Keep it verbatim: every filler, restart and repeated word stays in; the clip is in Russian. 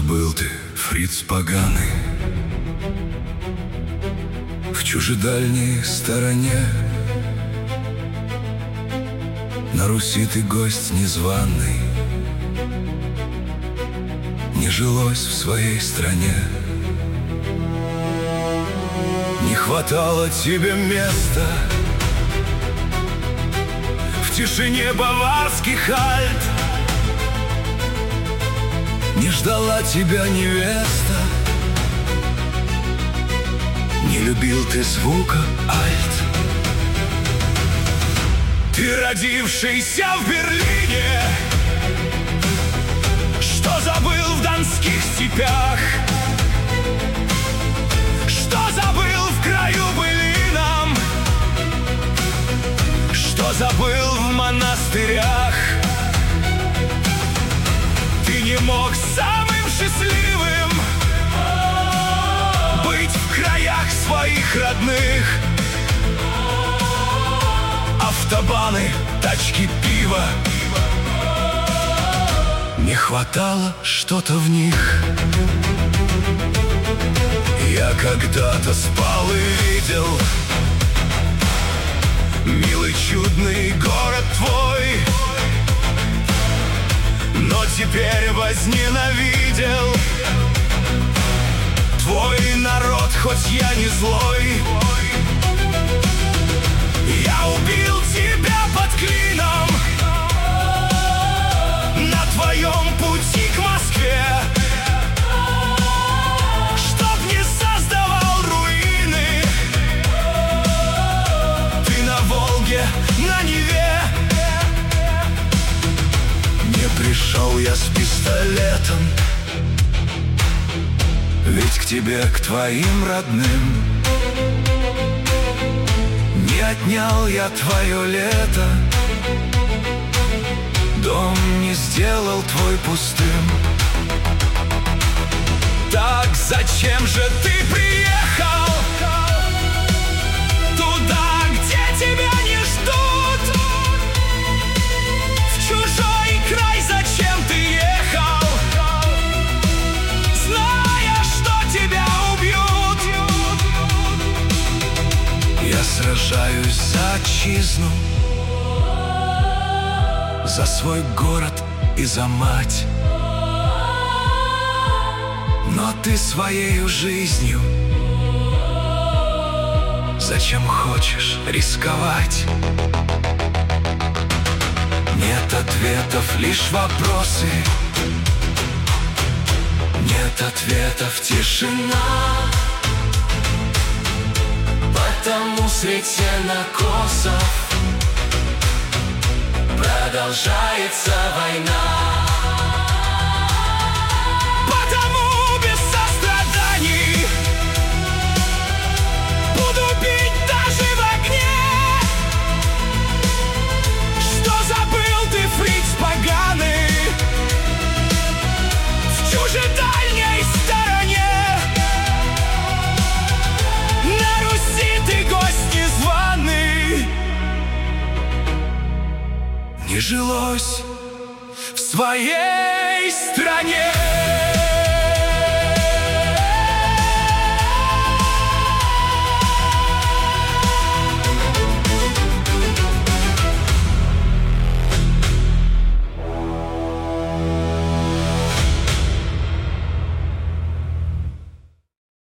забыл ты, фриц поганый, в чужедальней стороне? На Руси ты гость незваный, не жилось в своей стране. Не хватало тебе места в тишине баварских Альп, не ждала тебя невеста, не любил ты звука альт. Ты, родившийся в Берлине, что забыл в донских степях, что забыл в краю былином, что забыл в монастырях. Ты не мог самым счастливым быть в краях своих родных. Автобаны, тачки, пиво, не хватало что-то в них. Я когда-то спал и видел милый чудный город твой, но теперь возненавидел твой народ, хоть я не злой. Я убил тебя под клином на твоем пути к Москве, чтоб не создавал руины ты на Волге, на Неве. Не пришел я с пистолетом, ведь к тебе, к твоим родным, не отнял я твое лето, дом не сделал твой пустым. Так зачем же ты приехал туда, где тебя не ждут? В чужой край зачем ты ехал, зная, что тебя убьют? Я сражаюсь за отчизну, за свой город и за мать, но ты своею жизнью зачем хочешь рисковать? Нет ответов, лишь вопросы, нет ответов, тишина. Потому средь сенокосов продолжается война. Потому без состраданий буду бить даже в огне. Что забыл ты, фриц поганый, в чужедальней стороне? На Руси ты гость незваный, не жилось в своей стране.